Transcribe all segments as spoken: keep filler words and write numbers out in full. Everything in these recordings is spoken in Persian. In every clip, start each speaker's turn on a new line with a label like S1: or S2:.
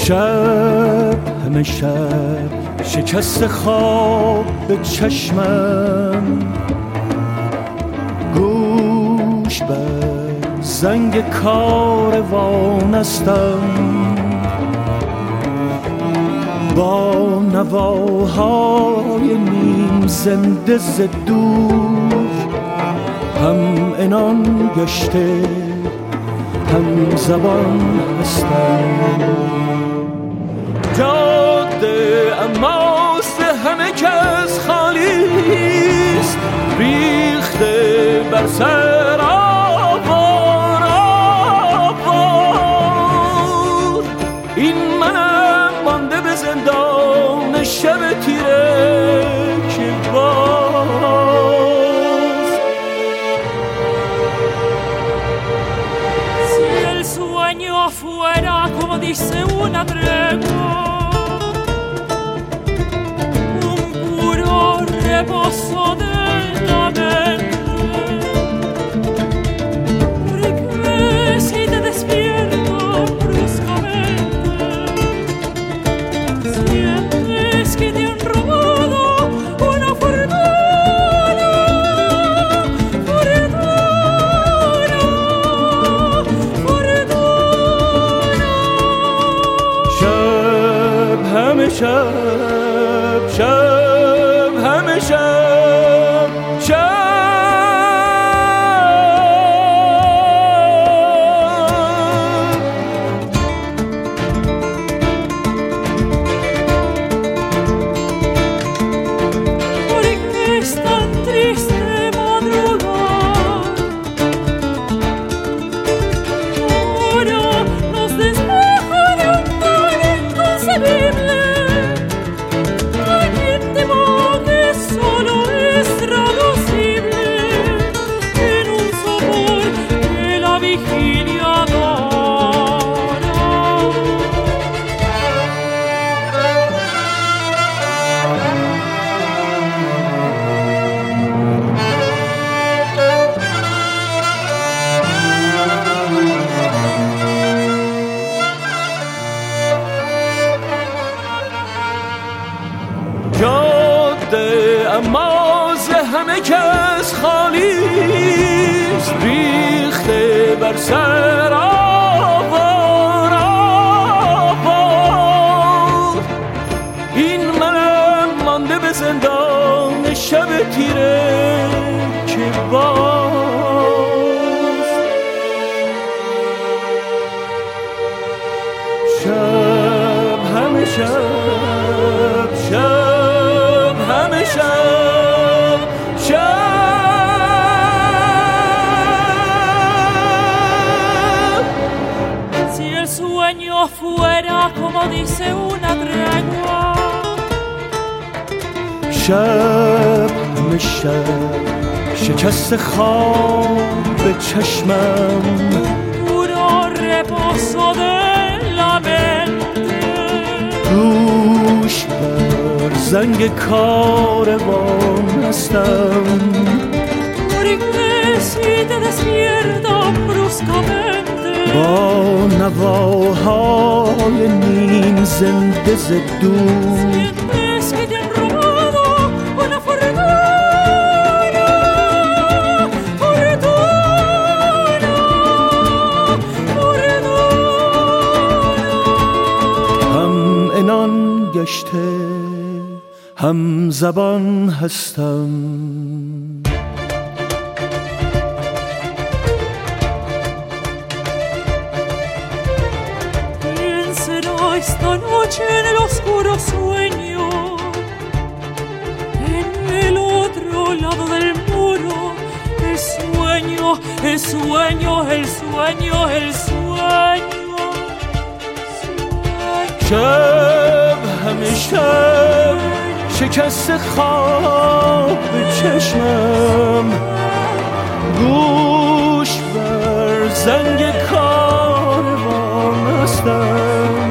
S1: شب همه شب شکست خواب به چشمم، گوش بر زنگ کاروان استم، با نواهای نیم زنده ز دور، هم عنان گشته هم زبان هستم. جاده اماست همه کس خالیست، ریخته بر سر آوار آوار. این منم مانده به زندان شب تیره که باز.
S2: Si el sueño fuera como dice una tregua, un puro reposo de la mente, porque si te despierto bruscamente, sientes que te han robado una fortuna, fortuna, fortuna.
S1: شب همه شب شب همه شب شب
S2: Porque es tan triste madrugar, ahora nos despeja de un mal inconcebible. Aquí el temor que solo es traducible en un sabor que la vigilia adora.
S1: جاده اماز همه کس خالیست، ریخته بر سر آوار آوار. این منم مانده به زندان شب تیره که باز. شب همه شب شب همه شب شب
S2: Si el sueño fuera como dice una tregua,
S1: شب همه شب شکست خواب به چشمم،
S2: puro reposo de la mente,
S1: گوش بر زنگ کاروان هستم،
S2: porque si te despierta bruscamente,
S1: با نواهای نیم زنده ز دور،
S2: sientes que te han robado una fortuna, fortuna, fortuna.
S1: هم عنان گشته هم زبان هستم.
S2: Piénselo esta noche en el oscuro sueño, en el otro lado del muro, el sueño, el sueño, el sueño, el sueño, sueño.
S1: شب همه شب شکست خواب به چشمم، گوش بر زنگ کاروان هستم،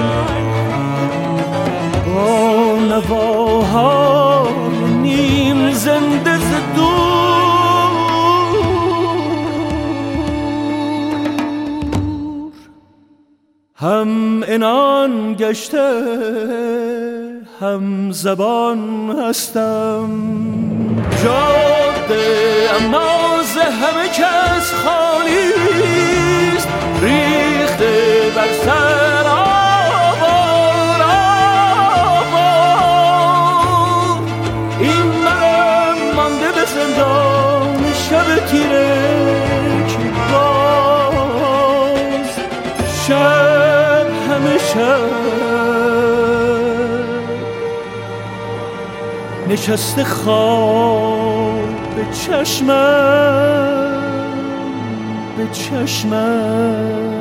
S1: با نواهای نیم زنده ز دور، هم هم عنان گشته هم زبان هستم، جاده اما ز همه کس خالیست، ریخته بر سر آوار آوار. این من مانده به زندان شب تیره که باز شب همه شب نشسته خواب به چشمم به چشمم.